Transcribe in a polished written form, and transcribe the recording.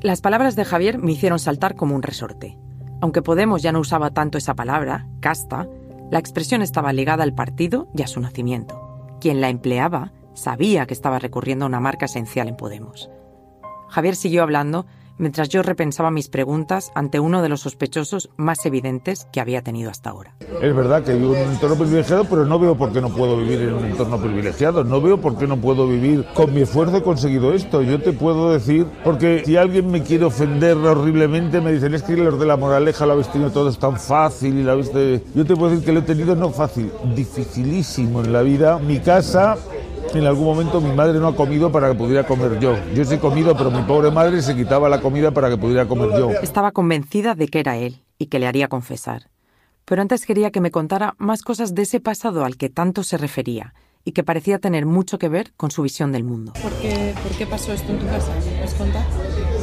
Las palabras de Javier me hicieron saltar como un resorte. Aunque Podemos ya no usaba tanto esa palabra, casta, la expresión estaba ligada al partido y a su nacimiento. Quien la empleaba sabía que estaba recurriendo a una marca esencial en Podemos. Javier siguió hablando mientras yo repensaba mis preguntas ante uno de los sospechosos más evidentes que había tenido hasta ahora. Es verdad que vivo en un entorno privilegiado, pero no veo por qué no puedo vivir en un entorno privilegiado. No veo por qué no puedo vivir. Con mi esfuerzo he conseguido esto. Yo te puedo decir, porque si alguien me quiere ofender horriblemente, me dicen, es que los de La Moraleja lo habéis tenido todo tan fácil. Y yo te puedo decir que lo he tenido no fácil, dificilísimo en la vida. Mi casa... En algún momento mi madre no ha comido para que pudiera comer yo. Yo sí he comido, pero mi pobre madre se quitaba la comida para que pudiera comer yo. Estaba convencida de que era él y que le haría confesar. Pero antes quería que me contara más cosas de ese pasado al que tanto se refería y que parecía tener mucho que ver con su visión del mundo. ¿Por qué pasó esto en tu casa? ¿Me puedes contar?